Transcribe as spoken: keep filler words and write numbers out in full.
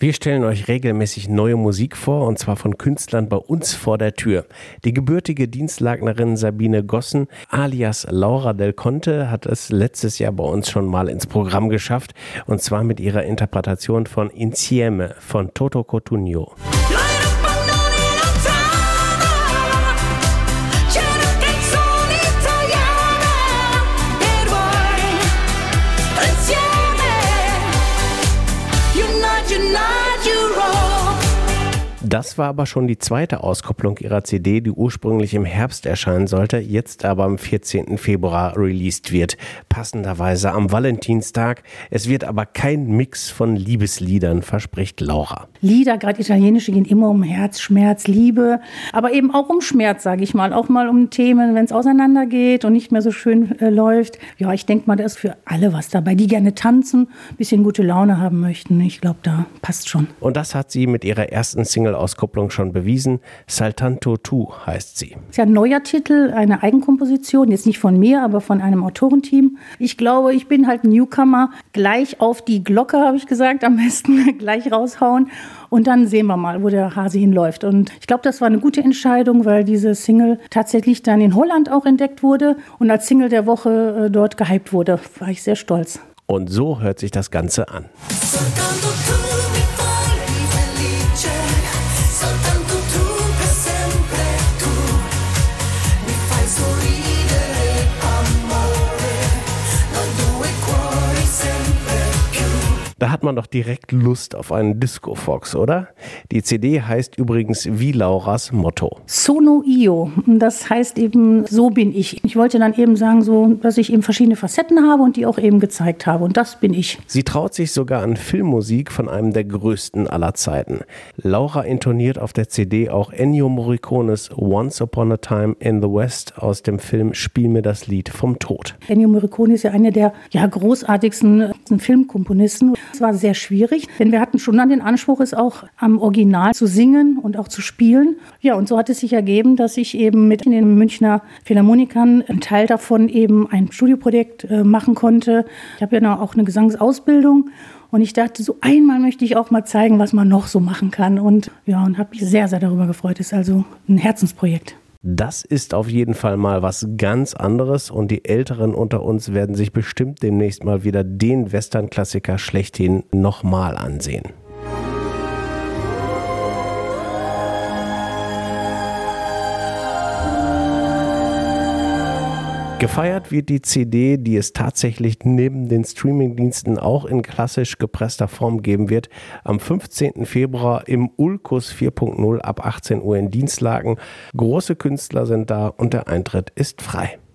Wir stellen euch regelmäßig neue Musik vor, und zwar von Künstlern bei uns vor der Tür. Die gebürtige Dienstleitnerin Sabine Gossen alias Laura Del Conte hat es letztes Jahr bei uns schon mal ins Programm geschafft, und zwar mit ihrer Interpretation von Insieme von Toto Cutugno. Das war aber schon die zweite Auskopplung ihrer C D, die ursprünglich im Herbst erscheinen sollte, jetzt aber am vierzehnten Februar released wird. Passenderweise am Valentinstag. Es wird aber kein Mix von Liebesliedern, verspricht Laura. Lieder, gerade italienische, gehen immer um Herz, Schmerz, Liebe, aber eben auch um Schmerz, sage ich mal. Auch mal um Themen, wenn es auseinandergeht und nicht mehr so schön äh, läuft. Ja, ich denke mal, da ist für alle was dabei, die gerne tanzen, ein bisschen gute Laune haben möchten. Ich glaube, da passt schon. Und das hat sie mit ihrer ersten Single Auskopplung schon bewiesen. Saltanto Tu heißt sie. Das ist ja ein neuer Titel, eine Eigenkomposition, jetzt nicht von mir, aber von einem Autorenteam. Ich glaube, ich bin halt Newcomer. Gleich auf die Glocke, habe ich gesagt, am besten gleich raushauen. Und dann sehen wir mal, wo der Hase hinläuft. Und ich glaube, das war eine gute Entscheidung, weil diese Single tatsächlich dann in Holland auch entdeckt wurde und als Single der Woche äh, dort gehypt wurde. War ich sehr stolz. Und so hört sich das Ganze an. Da hat man doch direkt Lust auf einen Disco-Fox, oder? Die C D heißt übrigens wie Lauras Motto. Sono io. Das heißt eben, so bin ich. Ich wollte dann eben sagen, so, dass ich eben verschiedene Facetten habe und die auch eben gezeigt habe. Und das bin ich. Sie traut sich sogar an Filmmusik von einem der größten aller Zeiten. Laura intoniert auf der C D auch Ennio Morricones Once Upon a Time in the West aus dem Film Spiel mir das Lied vom Tod. Ennio Morricone ist ja einer der ja, großartigsten Filmkomponisten. Es war sehr schwierig, denn wir hatten schon dann den Anspruch, es auch am Original zu singen und auch zu spielen. Ja, und so hat es sich ergeben, dass ich eben mit den Münchner Philharmonikern einen Teil davon eben ein Studioprojekt äh, machen konnte. Ich habe ja auch eine Gesangsausbildung und ich dachte, so einmal möchte ich auch mal zeigen, was man noch so machen kann. Und ja, und habe mich sehr, sehr darüber gefreut. Es ist also ein Herzensprojekt. Das ist auf jeden Fall mal was ganz anderes, und die Älteren unter uns werden sich bestimmt demnächst mal wieder den Western-Klassiker schlechthin nochmal ansehen. Gefeiert wird die C D, die es tatsächlich neben den Streamingdiensten auch in klassisch gepresster Form geben wird, am fünfzehnten Februar im Ulkus vier Punkt null ab achtzehn Uhr in Dienstlaken. Große Künstler sind da und der Eintritt ist frei.